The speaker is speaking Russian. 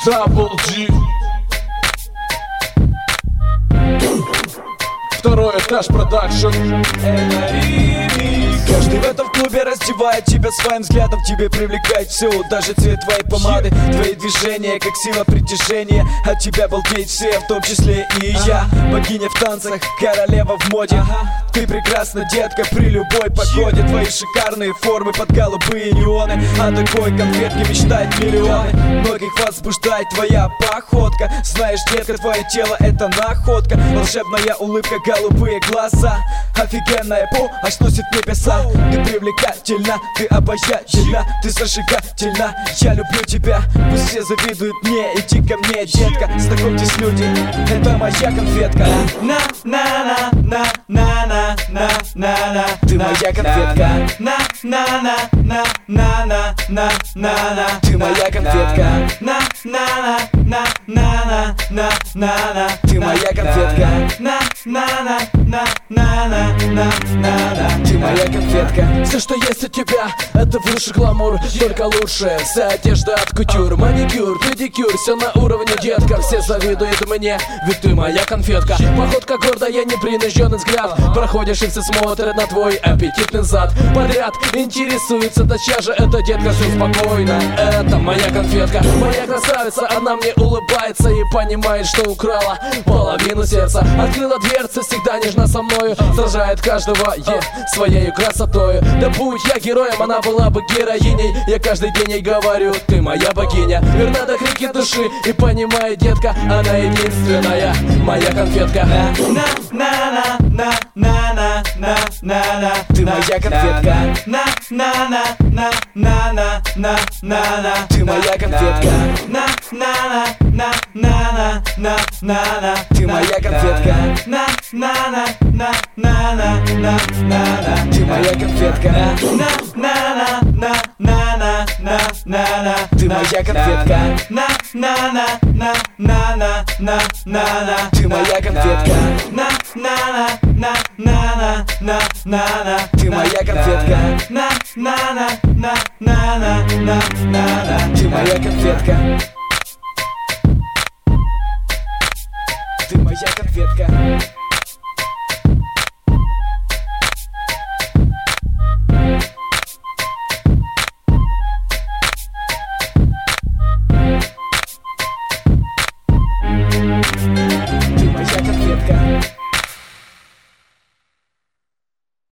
Double G. Второй этаж продакшн. Каждый в этом клубе раздевает тебя своим взглядом. Тебе привлекает все, даже цвет твоей помады. Твои движения, как сила притяжения. От тебя балдеют все, в том числе и я. Богиня в танцах, королева в моде. Ты прекрасна, детка, при любой погоде. Твои шикарные формы под голубые неоны. О такой конфетке мечтают миллионы. Многих возбуждает твоя походка. Знаешь, детка, твое тело это находка. Волшебная улыбка, голубые глаза. Офигенная аж сносит небеса. Ты привлекательна, ты обаятельна, ты зажигательна. Я люблю тебя, пусть все завидуют мне. Иди ко мне, детка, знакомьтесь, люди, это моя конфетка. На-на-на-на-на-на-на-на. Ты моя конфетка. На-на-на-на-на-на-на-на. Ты моя конфетка. На-на-на-на-на-на-на-на. Ты моя конфетка. На-на-на-на-на-на-на. Ты моя конфетка. Все, что есть у тебя, это выше гламур, только лучше. Вся одежда от кутюр, маникюр, педикюр, все на уровне, детка. Все завидуют мне, ведь ты моя конфетка. Походка гордая, непринужденный взгляд. Проходишь и все смотрят на твой аппетитный зад. Подряд интересуется, да чья же это, детка, все спокойно. Это моя конфетка, моя красавица. Она мне улыбается и понимает, что украла половину сердца. Открыла дверцы, всегда нежна со мною. Сражает каждого, своей красотою. Да будь я героем, она была бы героиней. Я каждый день ей говорю, ты моя богиня. Верна до крики души и понимает, детка, она единственная моя конфетка. На-на-на-на-на-на-на. Ты моя конфетка. На-на-на-на-на-на-на. Ты моя конфетка. На-на-на-на-на-на-на. Ты моя конфетка. На-на-на-на-на-на-на. Ты моя конфетка. На-на-на-на-на-на-на. Ты моя конфетка. На-на-на-на-на-на-на. Ты моя конфетка. На-на-на-на-на-на-на. Ты моя конфетка. На-на-на-на-на-на-на. Ты моя конфетка.